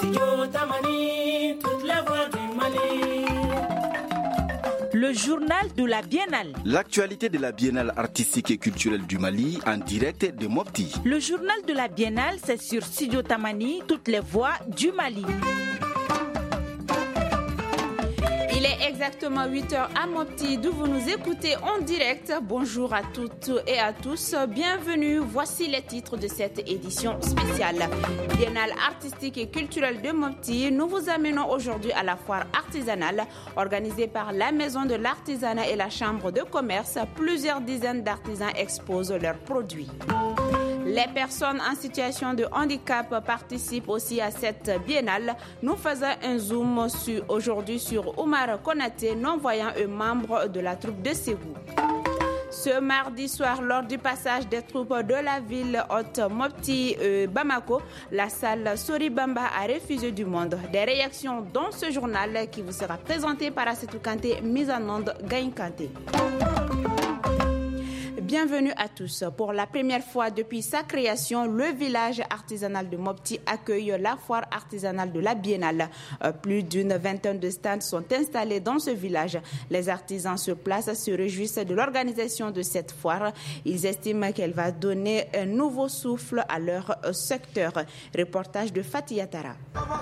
Studio Tamani, toute la voix du Mali. Le journal de la Biennale. L'actualité de la Biennale artistique et culturelle du Mali en direct de Mopti. Le journal de la Biennale, c'est sur Studio Tamani, toutes les voix du Mali. Il est exactement 8h à Mopti, d'où vous nous écoutez en direct. Bonjour à toutes et à tous. Bienvenue. Voici les titres de cette édition spéciale. Biennale artistique et culturelle de Mopti. Nous vous amenons aujourd'hui à la foire artisanale organisée par la Maison de l'Artisanat et la Chambre de commerce. Plusieurs dizaines d'artisans exposent leurs produits. Les personnes en situation de handicap participent aussi à cette biennale. Nous faisons un zoom aujourd'hui sur Oumar Konaté, non-voyant et membre de la troupe de Ségou. Ce mardi soir, lors du passage des troupes de la ville haute Mopti Bamako, la salle Soribamba a refusé du monde. Des réactions dans ce journal qui vous sera présenté par Assetou Kanté, mise en onde Gaïn Kanté. Bienvenue à tous. Pour la première fois depuis sa création, le village artisanal de Mopti accueille la foire artisanale de la Biennale. Plus d'une vingtaine de stands sont installés dans ce village. Les artisans sur place se réjouissent de l'organisation de cette foire. Ils estiment qu'elle va donner un nouveau souffle à leur secteur. Reportage de Fatih Yatara.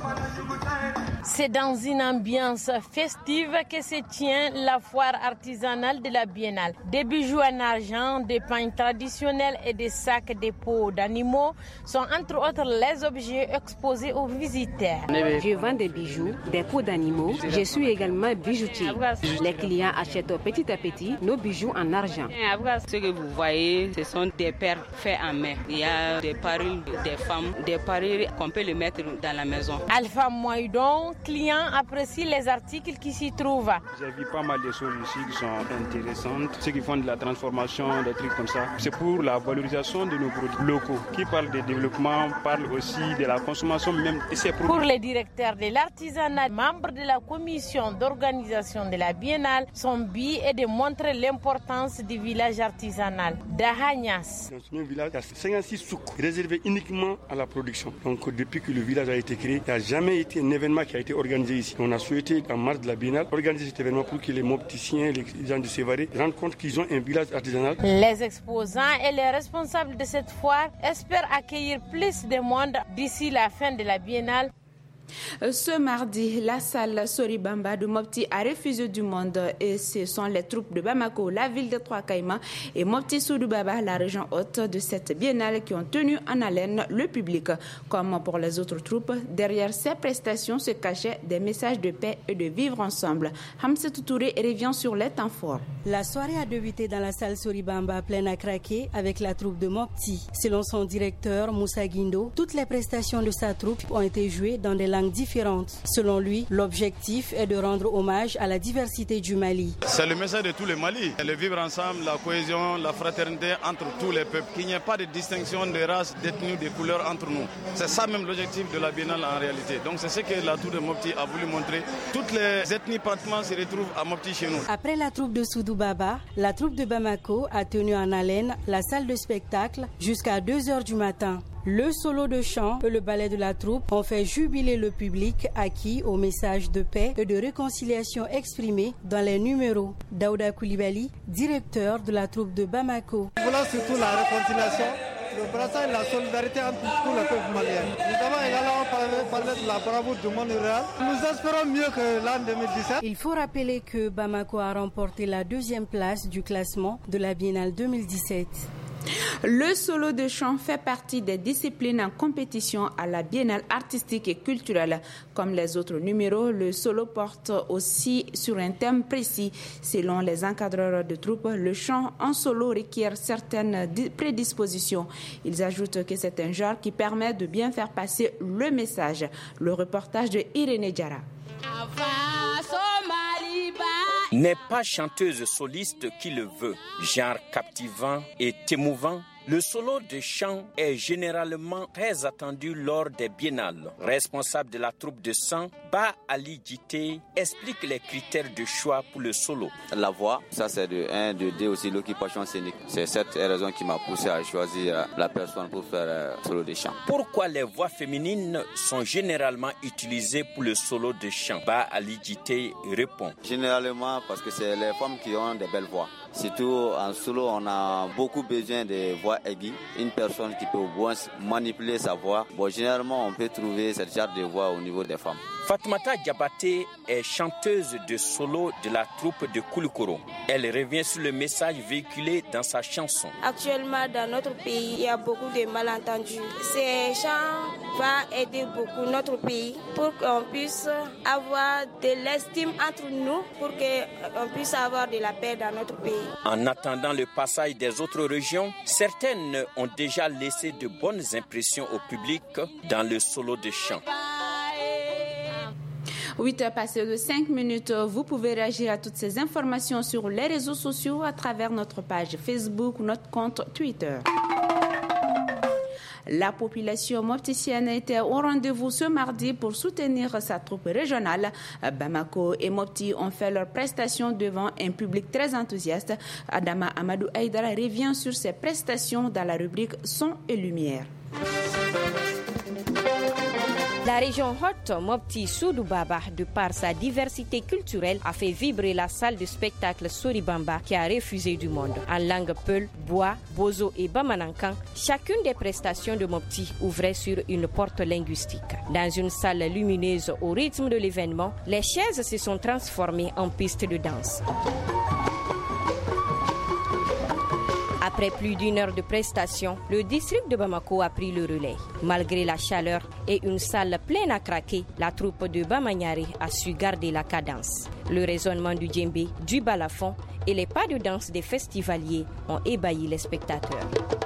C'est dans une ambiance festive que se tient la foire artisanale de la Biennale. Des bijoux en argent, des pagnes traditionnelles et des sacs de peaux d'animaux sont entre autres les objets exposés aux visiteurs. Je vends des bijoux, des peaux d'animaux. Je suis également bijoutier. Les clients achètent petit à petit nos bijoux en argent. Ce que vous voyez, ce sont des perles faits en main. Il y a des parures des femmes, des parures qu'on peut les mettre dans la maison. Alpha Moïdon, clients apprécient les articles qui s'y trouvent. J'ai vu pas mal de choses ici qui sont intéressantes. Ceux qui font de la transformation, des trucs comme ça. C'est pour la valorisation de nos produits locaux. Qui parle de développement, parle aussi de la consommation même de ces produits. Pour les directeurs de l'artisanat, membres de la commission d'organisation de la Biennale, son but est de montrer l'importance du village artisanal d'Ahagnas. Dans ce village, il y a 56 souks réservés uniquement à la production. Donc depuis que le village a été créé, il n'y a jamais été un événement qui a été organisé ici. On a souhaité, en mars de la Biennale, organiser cet événement pour que les mopticiens, les gens de Sévaré rendent compte qu'ils ont un village artisanal. Les exposants et les responsables de cette foire espèrent accueillir plus de monde d'ici la fin de la Biennale. Ce mardi, la salle Soribamba de Mopti a refusé du monde et ce sont les troupes de Bamako, la ville de Trois-Caïmans et Mopti Soudoubaba, la région haute de cette biennale qui ont tenu en haleine le public. Comme pour les autres troupes, derrière ces prestations se cachaient des messages de paix et de vivre ensemble. Hamsetou Touré revient sur les temps forts. La soirée a débuté dans la salle Soribamba pleine à craquer avec la troupe de Mopti. Selon son directeur Moussa Guindo, toutes les prestations de sa troupe ont été jouées dans des langues différentes. Selon lui, l'objectif est de rendre hommage à la diversité du Mali. C'est le message de tout le Mali. Le vivre ensemble, la cohésion, la fraternité entre tous les peuples. Qu'il n'y ait pas de distinction de race, d'ethnie, de couleur entre nous. C'est ça même l'objectif de la Biennale en réalité. Donc c'est ce que la troupe de Mopti a voulu montrer. Toutes les ethnies pratiquement se retrouvent à Mopti chez nous. Après la troupe de Soudoubaba, la troupe de Bamako a tenu en haleine la salle de spectacle jusqu'à 2h du matin. Le solo de chant et le ballet de la troupe ont fait jubiler le public acquis au message de paix et de réconciliation exprimé dans les numéros. Daouda Koulibaly, directeur de la troupe de Bamako. Voilà surtout la réconciliation, le brassage et la solidarité entre tous les peuples maliens. Nous avons également parlé de la bravoure du monde rural. Nous espérons mieux que l'an 2017. Il faut rappeler que Bamako a remporté la 2e place du classement de la Biennale 2017. Le solo de chant fait partie des disciplines en compétition à la Biennale artistique et culturelle. Comme les autres numéros, le solo porte aussi sur un thème précis. Selon les encadreurs de troupes, le chant en solo requiert certaines prédispositions. Ils ajoutent que c'est un genre qui permet de bien faire passer le message. Le reportage de Irénée Diarra. N'est pas chanteuse soliste qui le veut. Genre captivant et émouvant, Le solo de chant est généralement très attendu lors des biennales. Responsable de la troupe de chant, Ba Ali Djité explique les critères de choix pour le solo. La voix, ça c'est de 1, de 2 aussi l'occupation scénique. C'est cette raison qui m'a poussé à choisir la personne pour faire solo de chant. Pourquoi les voix féminines sont généralement utilisées pour le solo de chant? Ba Ali Djité répond. Généralement parce que c'est les femmes qui ont des belles voix. Surtout en solo, on a beaucoup besoin de voix aiguës. Une personne qui peut bien manipuler sa voix. Généralement, on peut trouver ce genre de voix au niveau des femmes. Fatoumata Diabaté est chanteuse de solo de la troupe de Koulikoro. Elle revient sur le message véhiculé dans sa chanson. Actuellement, dans notre pays, il y a beaucoup de malentendus. Ces chants vont aider beaucoup notre pays pour qu'on puisse avoir de l'estime entre nous, pour qu'on puisse avoir de la paix dans notre pays. En attendant le passage des autres régions, certaines ont déjà laissé de bonnes impressions au public dans le solo de chant. 8h passées de 5 minutes, vous pouvez réagir à toutes ces informations sur les réseaux sociaux à travers notre page Facebook ou notre compte Twitter. La population mopticienne était au rendez-vous ce mardi pour soutenir sa troupe régionale. Bamako et Mopti ont fait leurs prestations devant un public très enthousiaste. Adama Amadou Aïdara revient sur ses prestations dans la rubrique Son et Lumière. La région haute Mopti Soudou Baba, de par sa diversité culturelle, a fait vibrer la salle de spectacle Soribamba qui a refusé du monde. En langue Peul, Bois, Bozo et Bamanankan, chacune des prestations de Mopti ouvrait sur une porte linguistique. Dans une salle lumineuse au rythme de l'événement, les chaises se sont transformées en pistes de danse. Après plus d'une heure de prestation, le district de Bamako a pris le relais. Malgré la chaleur et une salle pleine à craquer, la troupe de Bamanyari a su garder la cadence. Le résonnement du djembé, du balafon et les pas de danse des festivaliers ont ébahi les spectateurs.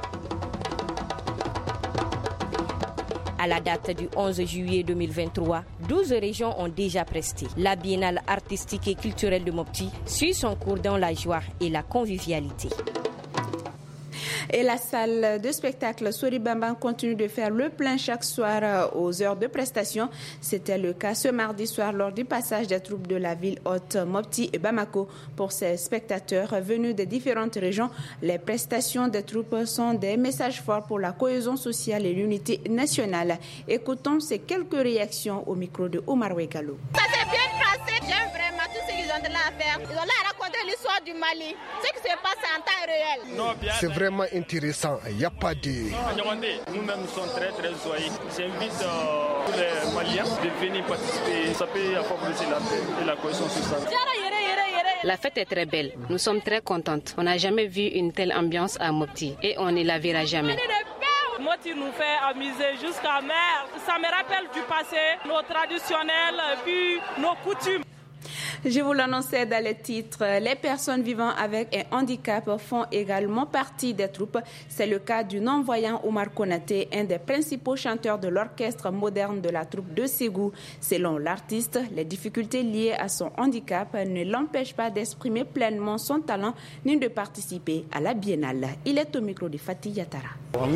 À la date du 11 juillet 2023, 12 régions ont déjà presté. La biennale artistique et culturelle de Mopti suit son cours dans la joie et la convivialité. Et la salle de spectacle Soribamba continue de faire le plein chaque soir aux heures de prestation. C'était le cas ce mardi soir lors du passage des troupes de la ville haute Mopti et Bamako. Pour ces spectateurs venus de différentes régions, les prestations des troupes sont des messages forts pour la cohésion sociale et l'unité nationale. Écoutons ces quelques réactions au micro de Omar Wegalo. Ça s'est bien passé, j'aime vraiment tout ce qu'ils ont de là à faire. Ils ont là à raconter l'histoire du Mali, ce qui se passe en temps réel. C'est vraiment intéressant, il n'y a pas de... Nous-mêmes nous sommes très joyeux. J'invite tous les Maliens de venir participer. Ça peut favoriser la paix et la cohésion sociale. La fête est très belle, nous sommes très contentes. On n'a jamais vu une telle ambiance à Mopti et on ne la verra jamais. Mopti nous fait amuser jusqu'à mer. Ça me rappelle du passé, nos traditionnels, puis nos coutumes. Je vous l'annonçais dans les titres, les personnes vivant avec un handicap font également partie des troupes. C'est le cas du non-voyant Omar Konaté, un des principaux chanteurs de l'orchestre moderne de la troupe de Ségou. Selon l'artiste, les difficultés liées à son handicap ne l'empêchent pas d'exprimer pleinement son talent ni de participer à la biennale. Il est au micro de Fatih Yatara.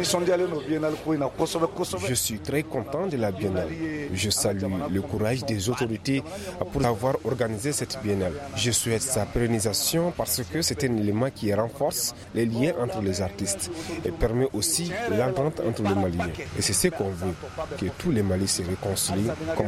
Je suis très content de la biennale. Je salue le courage des autorités pour avoir organisé cette biennale. Je souhaite sa pérennisation parce que c'est un élément qui renforce les liens entre les artistes et permet aussi l'entente entre les Maliens. Et c'est ce qu'on veut, que tous les Maliens se réconcilient comme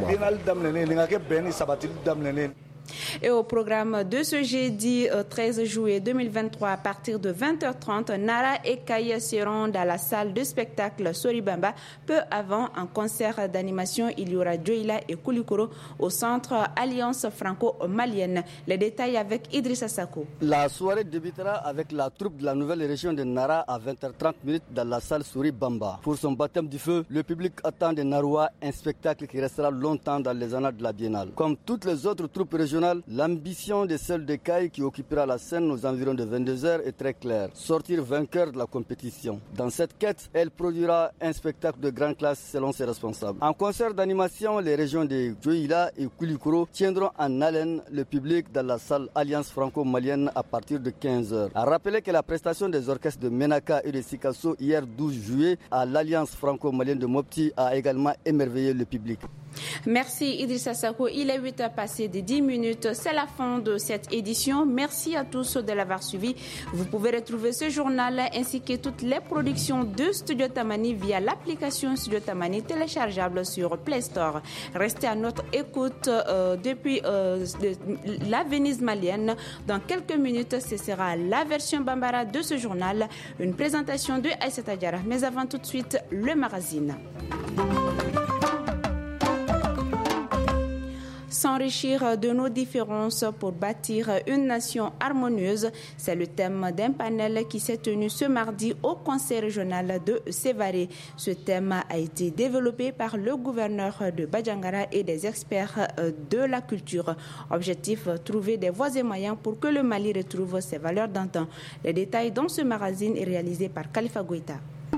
avant. Et au programme de ce jeudi 13 juillet 2023, à partir de 20h30, Nara et Kaye seront dans la salle de spectacle Soribamba. Peu avant, en concert d'animation, il y aura Djoïla et Koulikoro au centre Alliance franco-malienne. Les détails avec Idrissa Sako. La soirée débutera avec la troupe de la nouvelle région de Nara à 20h30 dans la salle Soribamba. Pour son baptême du feu, le public attend de Naroua un spectacle qui restera longtemps dans les annales de la biennale. Comme toutes les autres troupes régionales régional, l'ambition des seuls de Caille qui occupera la scène aux environs de 22h est très claire. Sortir vainqueur de la compétition. Dans cette quête, elle produira un spectacle de grande classe selon ses responsables. En concert d'animation, les régions de Dioïla et Koulikoro tiendront en haleine le public dans la salle Alliance franco-malienne à partir de 15h. À rappeler que la prestation des orchestres de Menaka et de Sikasso hier 12 juillet à l'Alliance franco-malienne de Mopti a également émerveillé le public. Merci Idrissa Sako. Il est 8h passé de 10 minutes. C'est la fin de cette édition. Merci à tous de l'avoir suivi. Vous pouvez retrouver ce journal ainsi que toutes les productions de Studio Tamani via l'application Studio Tamani téléchargeable sur Play Store. Restez à notre écoute depuis la Venise malienne. Dans quelques minutes, ce sera la version Bambara de ce journal. Une présentation de Aïssata Diarra. Mais avant tout de suite, le magazine. S'enrichir de nos différences pour bâtir une nation harmonieuse, c'est le thème d'un panel qui s'est tenu ce mardi au Conseil régional de Sévaré. Ce thème a été développé par le gouverneur de Badjangara et des experts de la culture. Objectif, trouver des voies et moyens pour que le Mali retrouve ses valeurs d'antan. Les détails dans ce magazine est réalisé par Khalifa Goïta.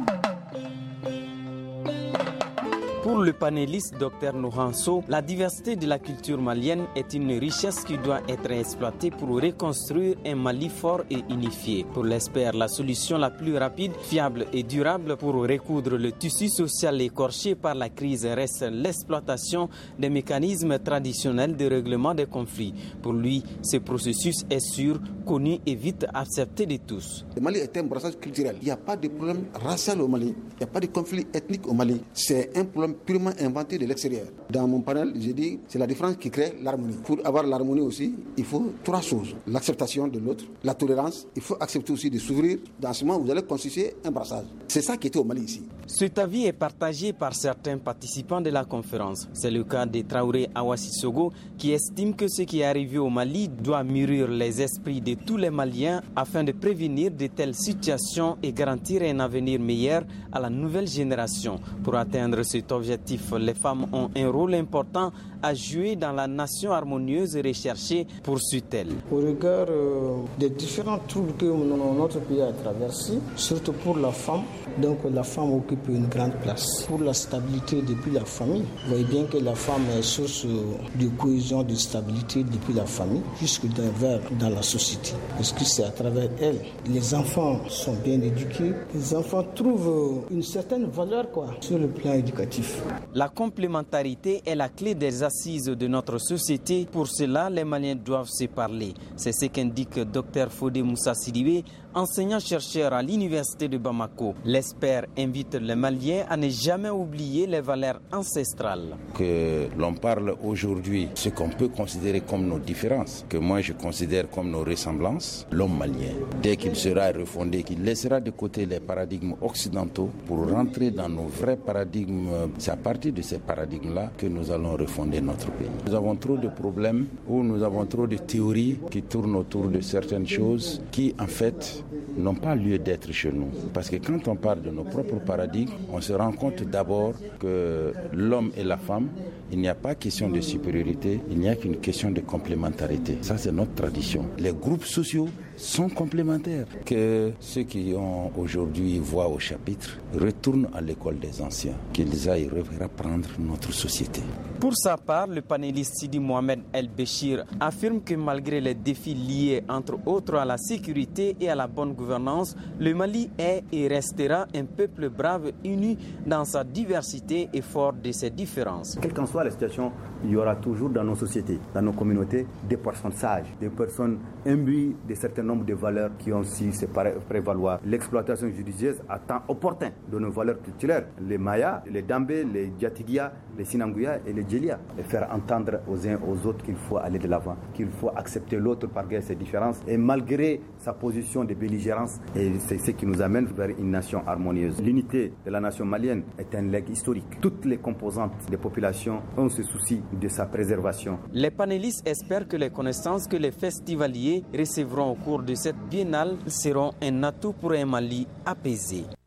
Pour le panéliste Dr Nouranso, la diversité de la culture malienne est une richesse qui doit être exploitée pour reconstruire un Mali fort et unifié. Pour l'expert, la solution la plus rapide, fiable et durable pour recoudre le tissu social écorché par la crise reste l'exploitation des mécanismes traditionnels de règlement des conflits. Pour lui, ce processus est sûr, connu et vite accepté de tous. Le Mali est un brassage culturel. Il n'y a pas de problème racial au Mali. Il n'y a pas de conflit ethnique au Mali. C'est un problème purement inventé de l'extérieur. Dans mon panel, j'ai dit c'est la différence qui crée l'harmonie. Pour avoir l'harmonie aussi, il faut trois choses. L'acceptation de l'autre, la tolérance. Il faut accepter aussi de s'ouvrir. Dans ce moment, vous allez constituer un brassage. C'est ça qui était au Mali ici. Cet avis est partagé par certains participants de la conférence. C'est le cas de Traoré Awasissogo qui estime que ce qui est arrivé au Mali doit mûrir les esprits de tous les Maliens afin de prévenir de telles situations et garantir un avenir meilleur à la nouvelle génération. Pour atteindre cet objectif, les femmes ont un rôle important à jouer dans la nation harmonieuse recherchée, poursuit-elle. Au regard des différents troubles que notre pays a traversés, surtout pour la femme, donc la femme occupe une grande place. Pour la stabilité depuis la famille, vous voyez bien que la femme est source de cohésion, de stabilité depuis la famille jusque dans la société. Parce que c'est à travers elle. Les enfants sont bien éduqués, les enfants trouvent une certaine valeur sur le plan éducatif. La complémentarité est la clé des assises de notre société. Pour cela, les Maliens doivent se parler. C'est ce qu'indique Dr Fodé Moussa Sidibé, enseignant-chercheur à l'université de Bamako. L'expert invite les Maliens à ne jamais oublier les valeurs ancestrales. Que l'on parle aujourd'hui, ce qu'on peut considérer comme nos différences, que moi je considère comme nos ressemblances, l'homme malien, dès qu'il sera refondé, qu'il laissera de côté les paradigmes occidentaux pour rentrer dans nos vrais paradigmes, c'est à partir de ces paradigmes-là que nous allons refonder notre pays. Nous avons trop de problèmes ou nous avons trop de théories qui tournent autour de certaines choses qui, en fait, n'ont pas lieu d'être chez nous. Parce que quand on parle de nos propres paradigmes, on se rend compte d'abord que l'homme et la femme, il n'y a pas question de supériorité, il n'y a qu'une question de complémentarité. Ça, c'est notre tradition. Les groupes sociaux sont complémentaires. Que ceux qui ont aujourd'hui voix au chapitre retournent à l'école des anciens, qu'ils aillent reprendre notre société. Pour sa part, le panéliste Sidi Mohamed El Béchir affirme que malgré les défis liés entre autres à la sécurité et à la bonne gouvernance, le Mali est et restera un peuple brave, uni dans sa diversité et fort de ses différences. Quelle qu'en soit la situation, il y aura toujours dans nos sociétés, dans nos communautés, des personnes sages, des personnes imbues de certains nombres de valeurs qui ont su se prévaloir. L'exploitation judicieuse à temps opportun de nos valeurs culturelles, les Mayas, les Dambé, les Diatigia, les Sinanguya et les Djelia, et faire entendre aux uns aux autres qu'il faut aller de l'avant, qu'il faut accepter l'autre malgré ses différences et malgré sa position de belligérance, et c'est ce qui nous amène vers une nation harmonieuse. L'unité de la nation malienne est un legs historique. Toutes les composantes des populations ont ce souci de sa préservation. Les panélistes espèrent que les connaissances que les festivaliers recevront au cours de cette biennale seront un atout pour un Mali apaisé.